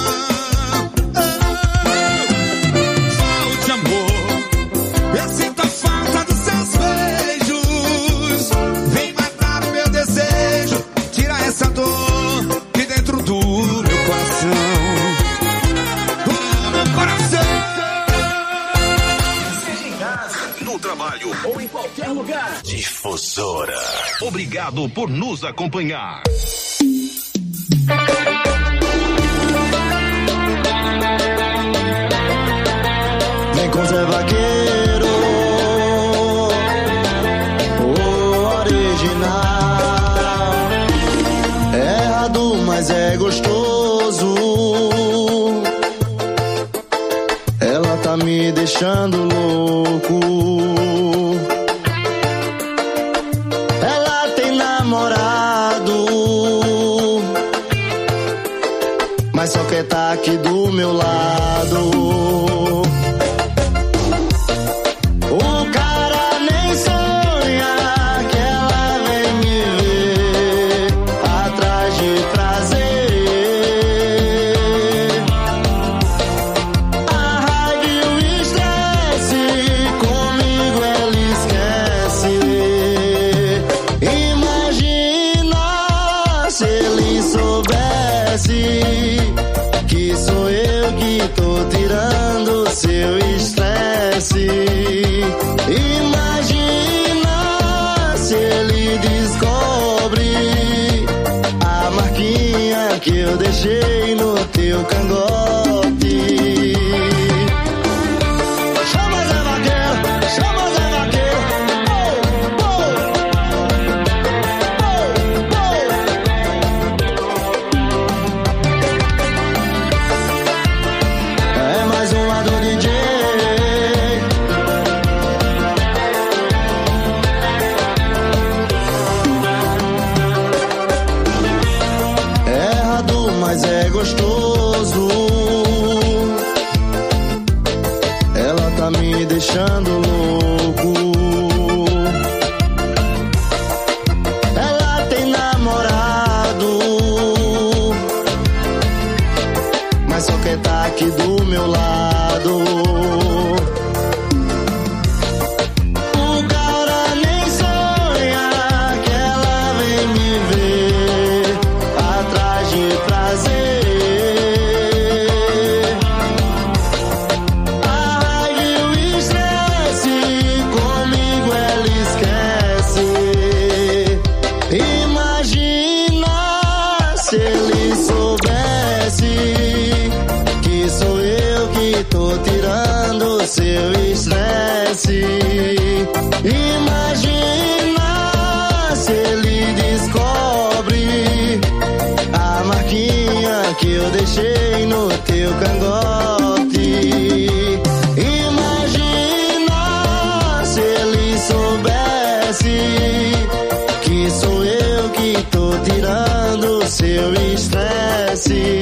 Speaker 22: Volte amor, eu sinto a falta dos seus beijos. Vem matar o meu desejo, tira essa dor de dentro do meu coração. Do meu coração.
Speaker 14: Seja em casa, no trabalho ou em qualquer lugar. Difusora. Obrigado por nos acompanhar.
Speaker 4: Vem com Zé Vaqueiro, o original. É errado, mas é gostoso. Ela tá me deixando louco. Ela tem namorado, mas só quer tá aqui do meu lado. O cara nem sonha que ela vem me ver atrás de prazer. A raiva e o estresse comigo ela esquece. Imagina se ele soubesse que sou eu que tô tirando seu estresse. Imagina se ele descobre a marquinha que eu deixei no teu cangote. Chama Zé Vaqueiro, chama Zé Vaqueiro. É mais uma do DJ. É errado, mas é gostoso. Ela tá me deixando louco. Ela tem namorado, mas só quer tá aqui do meu lado. O cara nem sonha que ela vem me ver atrás de prazer. A raiva e o estresse comigo ela esquece. Imagina se ele soubesse que sou eu que tô tirando seu estresse. Imagina se ele descobre a marquinha que eu deixei no teu cangote. Imagina se ele soubesse que sou eu que tô tirando seu estresse.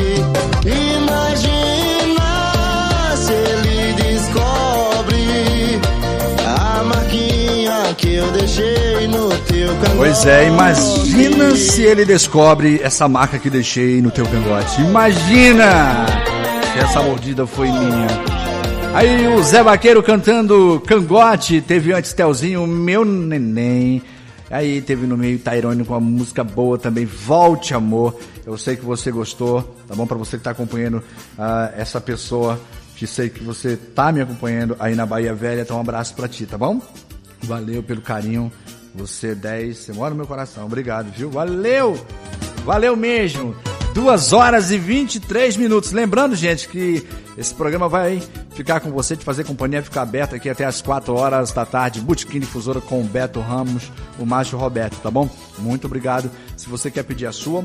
Speaker 4: Imagina se ele descobre a marquinha que eu deixei no teu cangote.
Speaker 1: Pois é, imagina se ele descobre essa marca que deixei no teu cangote. Imagina se essa mordida foi minha. Aí o Zé Vaqueiro cantando Cangote. Teve antes Telzinho, Meu Neném. Aí teve no meio Tairone com uma música boa também, Volte Amor. Eu sei que você gostou, tá bom? Pra você que tá acompanhando essa pessoa, que sei que você tá me acompanhando aí na Bahia Velha, então um abraço pra ti, tá bom? Valeu pelo carinho, você 10, você mora no meu coração, obrigado, viu? Valeu! Valeu mesmo! 2 horas e 23 minutos. Lembrando, gente, que esse programa vai ficar com você, de fazer companhia, ficar aberto aqui até as 4 horas da tarde. Botequim Difusora com o Beto Ramos, o Macho Roberto, tá bom? Muito obrigado. Se você quer pedir a sua,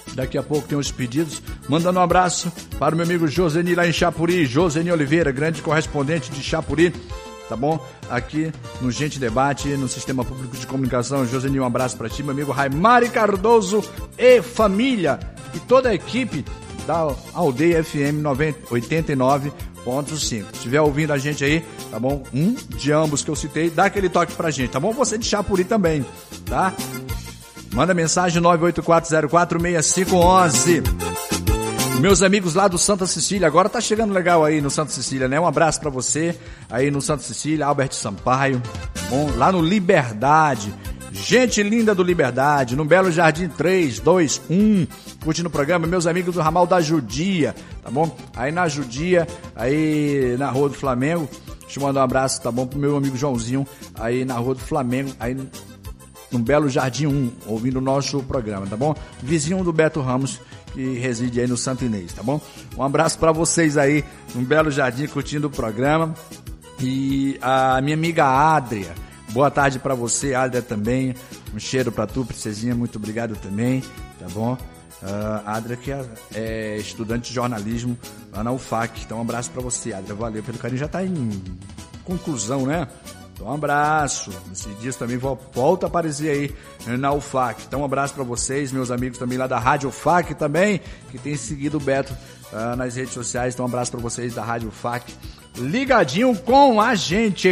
Speaker 1: Daqui a pouco tem os pedidos. Mandando um abraço para o meu amigo Joseni lá em Chapuri. Joseni Oliveira, grande correspondente de Chapuri. Tá bom? Aqui no Gente Debate, no Sistema Público de Comunicação. Joseni, um abraço para ti, meu amigo Raimari Cardoso e família. E toda a equipe da Aldeia FM 89.5. Se estiver ouvindo a gente aí, tá bom? De ambos que eu citei, dá aquele toque pra gente, tá bom? Você de Chapuri também, tá? Manda mensagem 984046511. Meus amigos lá do Santa Cecília, agora tá chegando legal aí no Santa Cecília, né? Um abraço pra você aí no Santa Cecília, Albert Sampaio, tá bom? Lá no Liberdade, gente linda do Liberdade, no Belo Jardim 321, curtindo o programa, meus amigos do ramal da Judia, tá bom? Aí na Judia, aí na Rua do Flamengo, deixa eu mandar um abraço, tá bom? Pro meu amigo Joãozinho, aí na Rua do Flamengo, aí no Belo Jardim 1, ouvindo o nosso programa, tá bom? Vizinho do Beto Ramos, que reside aí no Santo Inês, tá bom? Um abraço pra vocês aí no Belo Jardim, curtindo o programa. E a minha amiga Adria, boa tarde pra você, Adria, também. Um cheiro pra tu, princesinha, muito obrigado também, tá bom? Adria, que é estudante de jornalismo lá na UFAC, então um abraço pra você, Adria, valeu pelo carinho, já tá em conclusão, né? Então um abraço, esses dias também volta a aparecer aí na UFAC, então um abraço pra vocês, meus amigos também lá da Rádio UFAC também, que tem seguido o Beto nas redes sociais, então um abraço pra vocês da Rádio UFAC, ligadinho com a gente.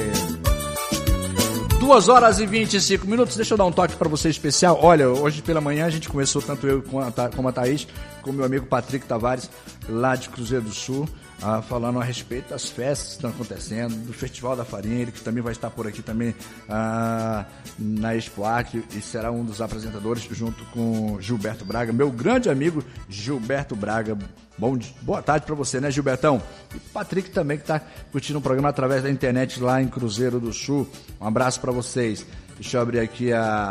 Speaker 1: 2h25, deixa eu dar um toque pra você especial. Olha, hoje pela manhã a gente começou, tanto eu como a Thaís, com o meu amigo Patrick Tavares, lá de Cruzeiro do Sul, falando a respeito das festas que estão acontecendo, do Festival da Farinha, ele que também vai estar por aqui também na Expo Acre, e será um dos apresentadores junto com Gilberto Braga, meu grande amigo Gilberto Braga. Boa tarde pra você, né, Gilbertão? E Patrick também, que tá curtindo o programa através da internet lá em Cruzeiro do Sul. Um abraço pra vocês. Deixa eu abrir aqui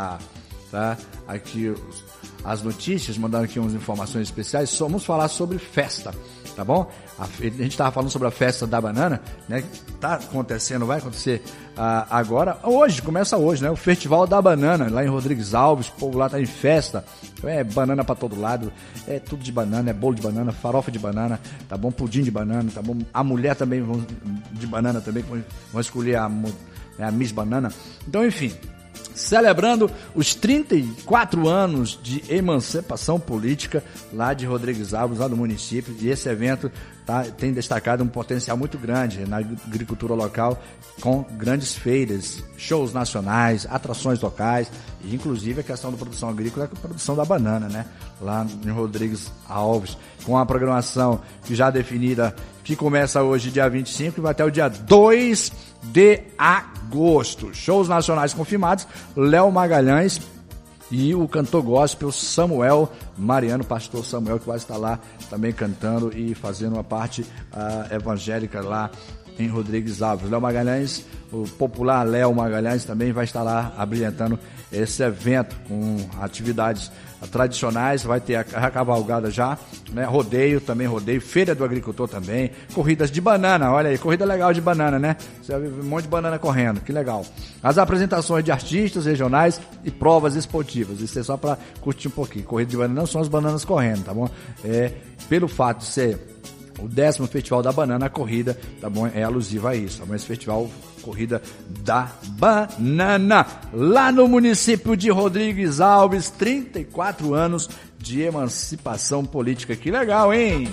Speaker 1: as notícias, mandando aqui umas informações especiais. Vamos falar sobre festa, tá bom? A gente tava falando sobre a festa da banana, né? Tá acontecendo, vai acontecer agora, começa hoje, né? O Festival da Banana, lá em Rodrigues Alves, o povo lá tá em festa, é banana pra todo lado, é tudo de banana, é bolo de banana, farofa de banana, tá bom? Pudim de banana, tá bom? A mulher também de banana também, vão escolher a Miss Banana. Então, enfim, celebrando os 34 anos de emancipação política lá de Rodrigues Alves, lá do município, e esse evento tem destacado um potencial muito grande na agricultura local, com grandes feiras, shows nacionais, atrações locais, e inclusive a questão da produção agrícola, a produção da banana, né? Lá em Rodrigues Alves, com a programação que já definida, que começa hoje, dia 25, e vai até o dia 2 de agosto. Shows nacionais confirmados, Léo Magalhães e o cantor gospel Samuel Mariano, pastor Samuel, que vai estar lá também cantando e fazendo uma parte evangélica lá em Rodrigues Alves. Léo Magalhães, o popular Léo Magalhães, também vai estar lá abrilhantando esse evento com atividades tradicionais. Vai ter a cavalgada já, né? Rodeio, feira do agricultor também, corridas de banana, olha aí, corrida legal de banana, né? Você vai ver um monte de banana correndo, que legal. As apresentações de artistas regionais e provas esportivas, isso é só para curtir um pouquinho. Corrida de banana não são as bananas correndo, tá bom? Pelo fato de ser o 10º Festival da Banana, a corrida, tá bom? É alusiva a isso, tá bom? Esse festival, Corrida da Banana, lá no município de Rodrigues Alves, 34 anos de emancipação política. Que legal, hein?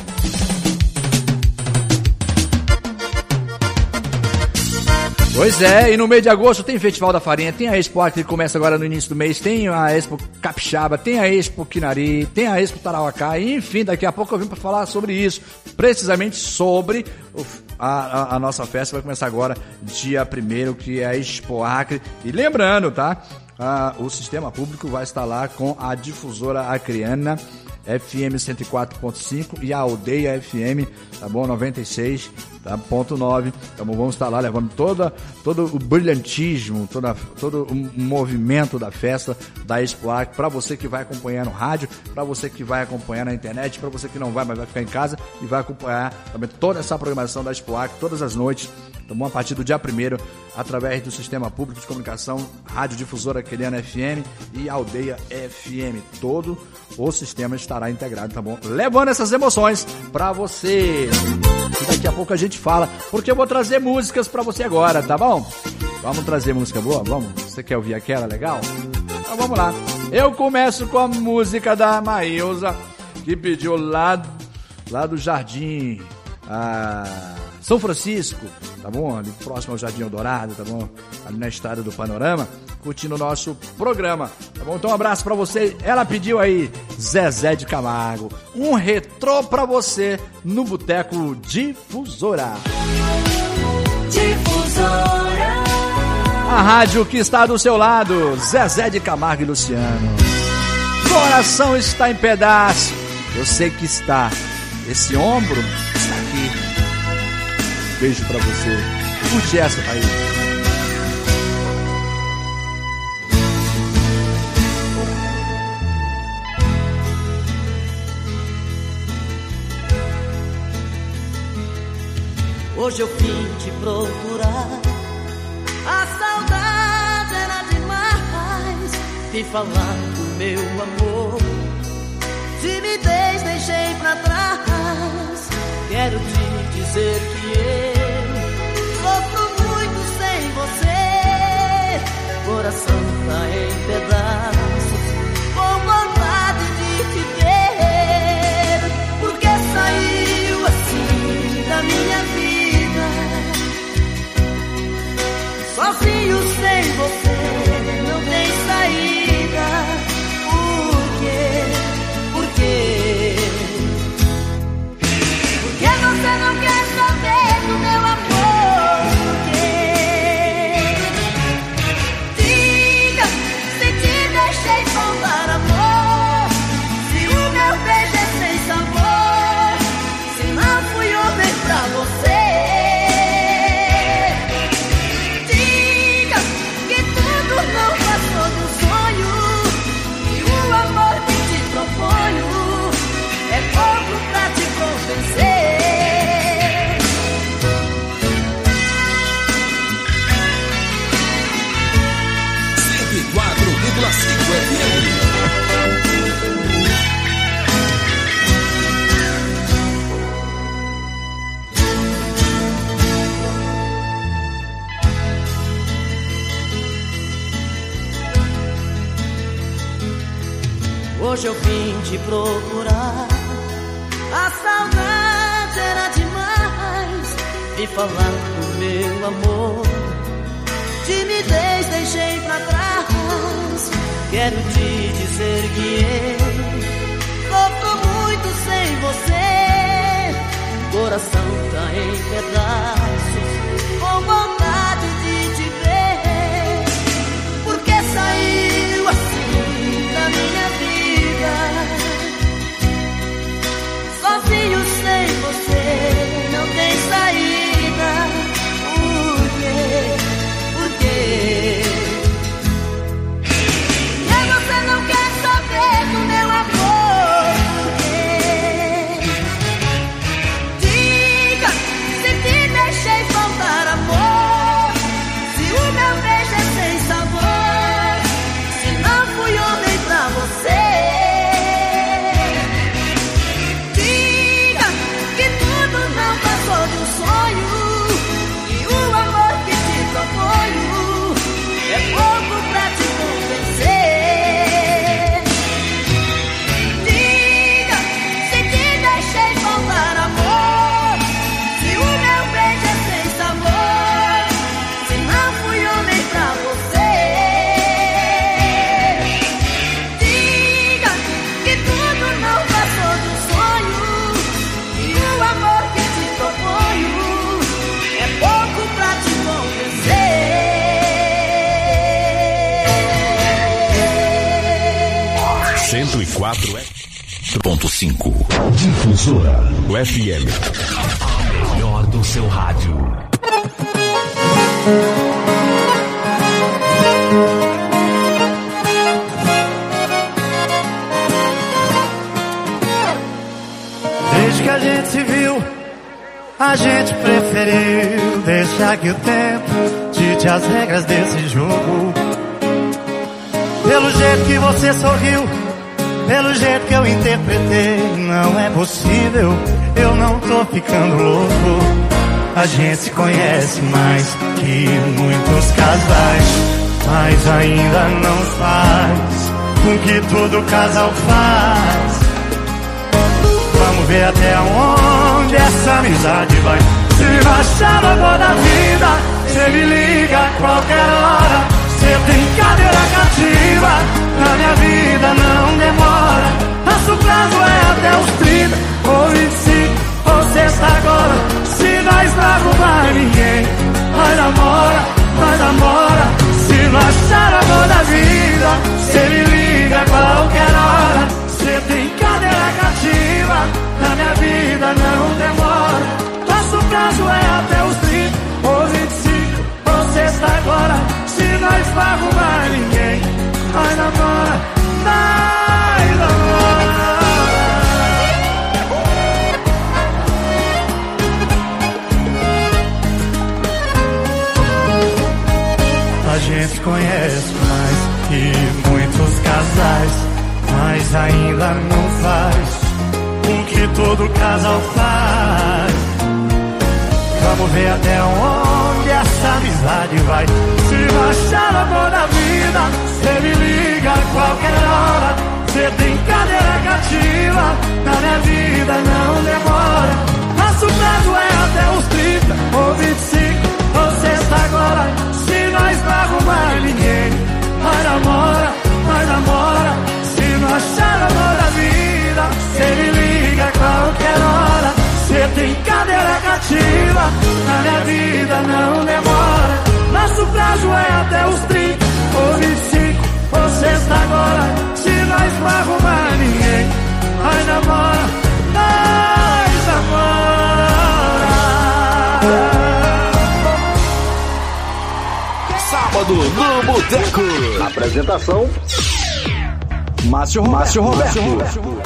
Speaker 1: Pois é, e no mês de agosto tem Festival da Farinha, tem a Expo Acre, que começa agora no início do mês, tem a Expo Capixaba, tem a Expo Quinari, tem a Expo Tarauacá, e enfim, daqui a pouco eu vim para falar sobre isso, precisamente sobre a nossa festa, vai começar agora, dia 1º, que é a Expo Acre, e lembrando, tá, o Sistema Público vai estar lá com a difusora acreana, FM 104.5 e a Aldeia FM, tá bom, 96, tá? Ponto 9. Então vamos estar lá levando todo o brilhantismo, todo o movimento da festa da Expo Acre para você que vai acompanhar no rádio, para você que vai acompanhar na internet, para você que não vai, mas vai ficar em casa e vai acompanhar também toda essa programação da Expo Acre todas as noites. Então, a partir do dia 1º, através do Sistema Público de Comunicação, Rádio Difusora Aqueliana FM e Aldeia FM. Todo o sistema estará integrado, tá bom? Levando essas emoções pra você. E daqui a pouco a gente fala, porque eu vou trazer músicas pra você agora, tá bom? Vamos trazer música boa? Vamos? Você quer ouvir aquela legal? Então vamos lá. Eu começo com a música da Maílza, que pediu lá do Jardim São Francisco, tá bom? Ali próximo ao Jardim Eldorado, tá bom? Ali na Estrada do Panorama, curtindo o nosso programa, tá bom? Então um abraço pra você. Ela pediu aí Zezé de Camargo, um retrô pra você no Boteco Difusora.
Speaker 7: Difusora.
Speaker 1: A rádio que está do seu lado, Zezé de Camargo e Luciano. Coração está em pedaço, eu sei que está. Esse ombro está aqui. Beijo pra você. Curte essa, Thaís.
Speaker 7: Hoje eu vim te procurar. A saudade era demais. Vim falar do meu amor. Timidez deixei pra trás. Quero te dizer que eu sofro muito sem você. Coração tá em pedaços, com vontade de te ver. Porque saiu assim da minha vida, sozinho sem você, não tem saída. Por quê? Por quê? Porque você não quer saber do meu amor? Por quê? Diga se te deixei faltar amor, se o meu beijo é sem sabor, se não fui homem pra você. Diga que tudo não passou do sonho, e o amor que te proponho é pouco pra te convencer.
Speaker 6: 104,5 FM.
Speaker 7: Hoje eu vim te procurar. A saudade era demais. Vim falar do meu amor. Timidez deixei pra trás. Quero te dizer que eu sofro muito sem você. Coração tá em pedaços, com vontade de te ver. Porque saiu assim da minha vida, sozinho sem você, não tem saída. Por quê? Por quê? Porque você não quer saber do meu amor? Por quê? Diga se te deixei faltar amor, se o meu beijo é sem sabor, se não fui homem pra você. Diga que tudo não passou de um sonho, e o amor que te proponho é pouco pra te convencer. Diga se te deixei faltar amor, se o meu beijo é sem sabor, se não fui homem pra você. Diga que tudo não passou de um sonho, e o amor que te proponho é pouco pra te convencer.
Speaker 2: 104,5 Difusora FM. A melhor do no seu rádio.
Speaker 4: Desde que a gente se viu, a gente preferiu deixar que o tempo dite as regras desse jogo. Pelo jeito que você sorriu, pelo jeito que eu interpretei, não é possível, eu não tô ficando louco. A gente se conhece mais que muitos casais, mas ainda não faz com que todo casal faz. Vamos ver até onde essa amizade vai. Se baixar a boa da vida, cê me liga a qualquer hora. Cê tem cadeira cativa, na minha vida não demora. Nosso prazo é até os 30 ou 25 ou sexta agora. Se nós não arrumar ninguém, nós namora, nós namora. Se não achar a boa da vida, cê me liga a qualquer hora. Cê tem cadeira cativa, na minha vida não demora. Nosso prazo é até os 30 ou 25 ou sexta agora. Se nós não arrumar ninguém, nós namora, nós namora. A gente conhece mais que muitos casais, mas ainda não faz o que todo casal faz. Vamos ver até onde essa amizade vai. Se baixar a mão da vida, cê me liga a qualquer hora. Cê tem cadeira cativa, na minha vida não demora. Nosso prazo é até os 30 ou 25 ou sexta agora. Se nós não arrumar ninguém, nós namora, nós namora. Se não achar a mão da vida, cê me liga a qualquer hora. Cê tem cadeira cativa, na minha vida não demora. Nosso prazo é até os 30 ou 25 ou sexta agora. Se nós não arrumar ninguém, nós namora, nós namora.
Speaker 9: Sábado no Boteco. Apresentação:
Speaker 1: Márcio Roberto.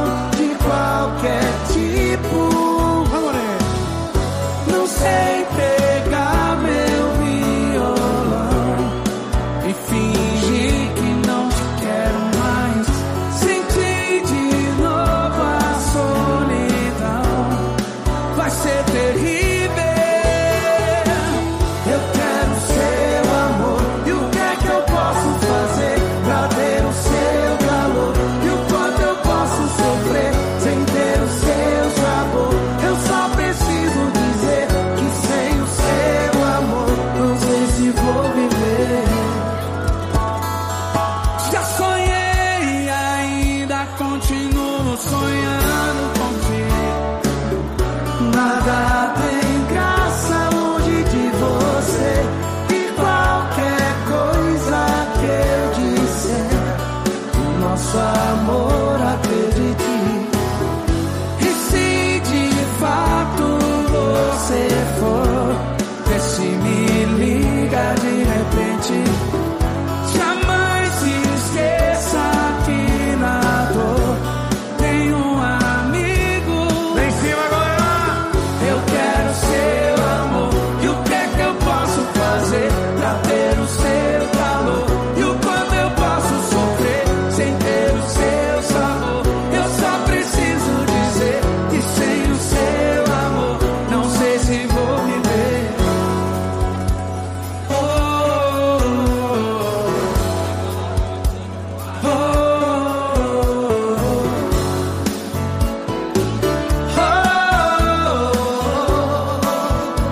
Speaker 4: Não sei